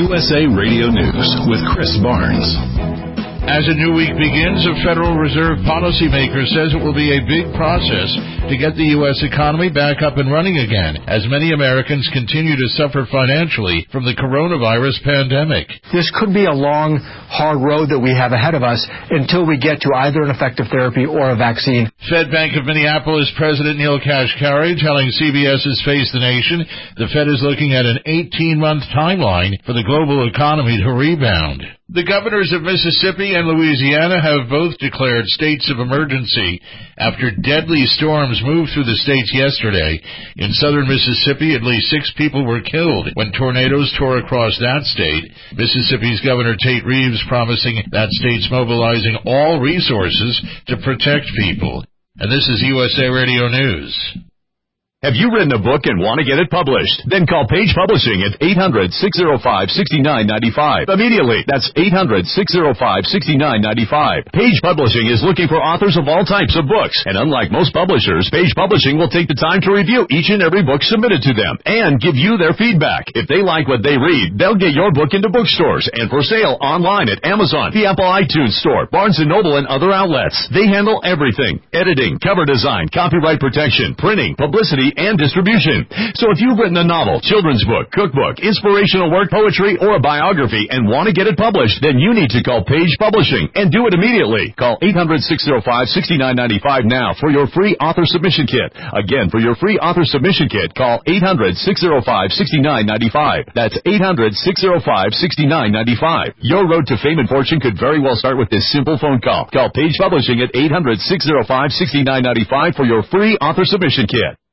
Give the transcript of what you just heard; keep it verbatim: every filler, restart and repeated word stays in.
U S A Radio News with Chris Barnes. As a new week begins, a Federal Reserve policymaker says it will be a big process to get the U S economy back up and running again, as many Americans continue to suffer financially from the coronavirus pandemic. This could be a long, hard road that we have ahead of us until we get to either an effective therapy or a vaccine. Fed Bank of Minneapolis President Neil Kashkari telling CBS's Face the Nation the Fed is looking at an eighteen-month timeline for the global economy to rebound. The governors of Mississippi and Louisiana have both declared states of emergency after deadly storms moved through the states yesterday. In southern Mississippi, at least six people were killed when tornadoes tore across that state. Mississippi's Governor Tate Reeves promising that state's mobilizing all resources to protect people. And this is U S A Radio News. Have you written a book and want to get it published? Then call Page Publishing at eight hundred, six oh five, six nine nine five. Immediately. That's eight hundred, six oh five, six nine nine five. Page Publishing is looking for authors of all types of books. And unlike most publishers, Page Publishing will take the time to review each and every book submitted to them and give you their feedback. If they like what they read, they'll get your book into bookstores and for sale online at Amazon, the Apple iTunes Store, Barnes and Noble, and other outlets. They handle everything: editing, cover design, copyright protection, printing, publicity, and distribution. So if you've written a novel, children's book, cookbook, inspirational work, poetry, or a biography and want to get it published, then you need to call Page Publishing and do it immediately. Call eight hundred, six oh five, six nine nine five now for your free author submission kit. Again, for your free author submission kit, call eight hundred, six oh five, six nine nine five. That's eight hundred, six oh five, six nine nine five. Your road to fame and fortune could very well start with this simple phone call. Call Page Publishing at eight hundred, six oh five, six nine nine five for your free author submission kit.